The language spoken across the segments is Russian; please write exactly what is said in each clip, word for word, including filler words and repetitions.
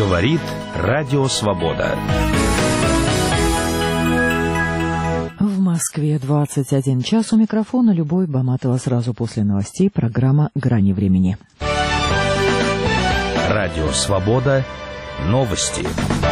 Говорит Радио Свобода. В Москве двадцать один час. У микрофона Любовь Баматова. Сразу после новостей программа «Грани времени». Радио Свобода. Новости.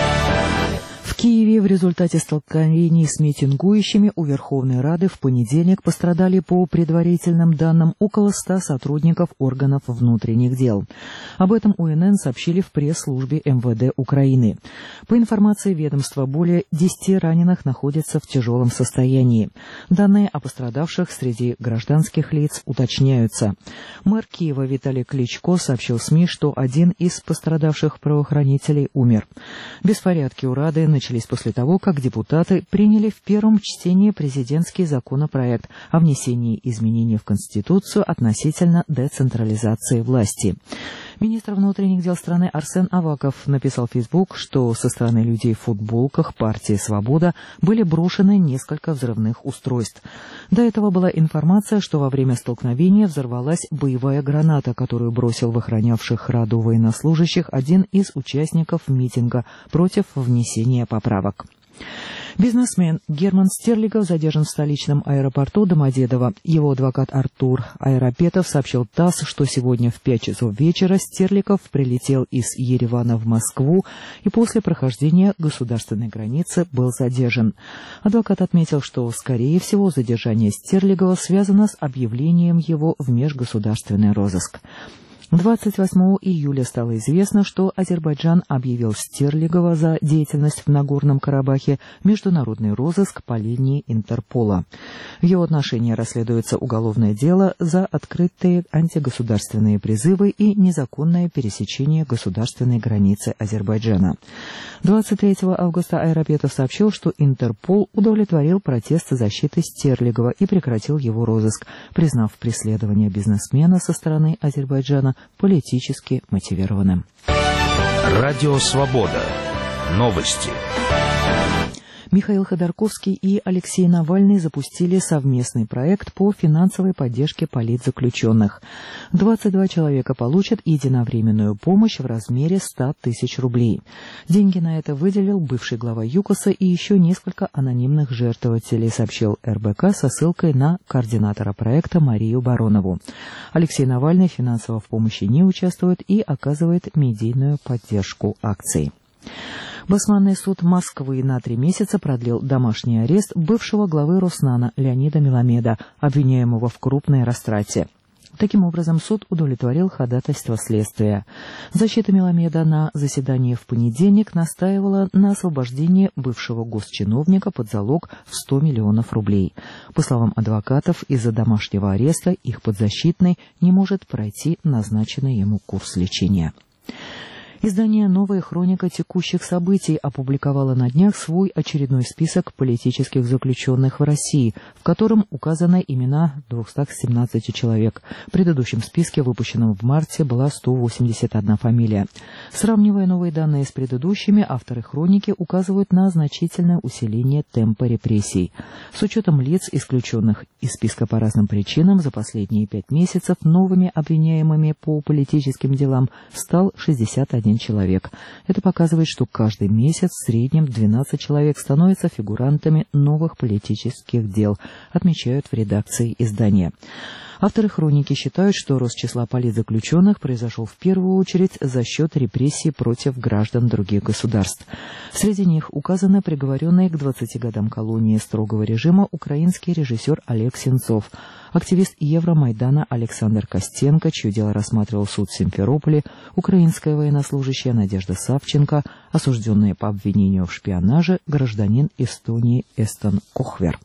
В Киеве в результате столкновений с митингующими у Верховной Рады в понедельник пострадали, по предварительным данным, около ста сотрудников органов внутренних дел. Об этом У Эн Эн сообщили в пресс-службе Эм Вэ Дэ Украины. По информации ведомства, более десяти раненых находятся в тяжелом состоянии. Данные о пострадавших среди гражданских лиц уточняются. Мэр Киева Виталий Кличко сообщил СМИ, что один из пострадавших правоохранителей умер. Беспорядки у Рады начались после того, как депутаты приняли в первом чтении президентский законопроект о внесении изменений в Конституцию относительно децентрализации власти. Министр внутренних дел страны Арсен Аваков написал в Facebook, что со стороны людей в футболках партии «Свобода» были брошены несколько взрывных устройств. До этого была информация, что во время столкновения взорвалась боевая граната, которую бросил в охранявших Раду военнослужащих один из участников митинга против внесения поправок. Бизнесмен Герман Стерлигов задержан в столичном аэропорту Домодедово. Его адвокат Артур Айрапетов сообщил ТАСС, что сегодня в пять часов вечера Стерлигов прилетел из Еревана в Москву и после прохождения государственной границы был задержан. Адвокат отметил, что, скорее всего, задержание Стерлигова связано с объявлением его в межгосударственный розыск. двадцать восьмого июля стало известно, что Азербайджан объявил Стерлигова за деятельность в Нагорном Карабахе в международный розыск по линии Интерпола. В его отношении расследуется уголовное дело за открытые антигосударственные призывы и незаконное пересечение государственной границы Азербайджана. двадцать третьего августа Айрапетов сообщил, что Интерпол удовлетворил протесты защиты Стерлигова и прекратил его розыск, признав преследование бизнесмена со стороны Азербайджана политически мотивированным. Радио Свобода. Новости. Михаил Ходорковский и Алексей Навальный запустили совместный проект по финансовой поддержке политзаключенных. двадцать два человека получат единовременную помощь в размере ста тысяч рублей. Деньги на это выделил бывший глава ЮКОСа и еще несколько анонимных жертвователей, сообщил Эр Бэ Ка со ссылкой на координатора проекта Марию Баронову. Алексей Навальный финансово в помощи не участвует и оказывает медийную поддержку акций. Басманный суд Москвы на три месяца продлил домашний арест бывшего главы Роснана Леонида Меламеда, обвиняемого в крупной растрате. Таким образом, суд удовлетворил ходатайство следствия. Защита Меламеда на заседании в понедельник настаивала на освобождении бывшего госчиновника под залог в сто миллионов рублей. По словам адвокатов, из-за домашнего ареста их подзащитный не может пройти назначенный ему курс лечения. Издание «Новая хроника текущих событий» опубликовало на днях свой очередной список политических заключенных в России, в котором указаны имена двухсот семнадцати человек. В предыдущем списке, выпущенном в марте, была сто восемьдесят одна фамилия. Сравнивая новые данные с предыдущими, авторы хроники указывают на значительное усиление темпа репрессий. С учетом лиц, исключенных из списка по разным причинам, за последние пять месяцев новыми обвиняемыми по политическим делам стал шестьдесят один человек. Это показывает, что каждый месяц в среднем двенадцать человек становятся фигурантами новых политических дел, отмечают в редакции издания. Авторы хроники считают, что рост числа политзаключенных произошел в первую очередь за счет репрессий против граждан других государств. Среди них указаны приговоренный к двадцати годам колонии строгого режима украинский режиссер Олег Сенцов, активист Евромайдана Александр Костенко, чье дело рассматривал суд в Симферополе, украинская военнослужащая Надежда Савченко, осужденная по обвинению в шпионаже гражданин Эстонии Эстон Кохвер.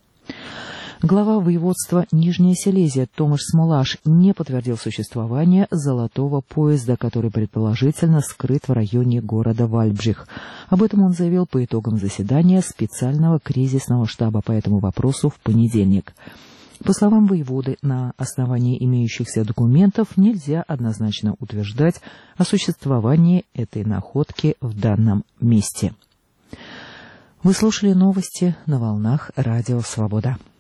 Глава воеводства Нижняя Силезия Томаш Смолаш не подтвердил существование золотого поезда, который предположительно скрыт в районе города Вальбжих. Об этом он заявил по итогам заседания специального кризисного штаба по этому вопросу в понедельник. По словам воеводы, на основании имеющихся документов нельзя однозначно утверждать о существовании этой находки в данном месте. Вы слушали новости на волнах Радио Свобода.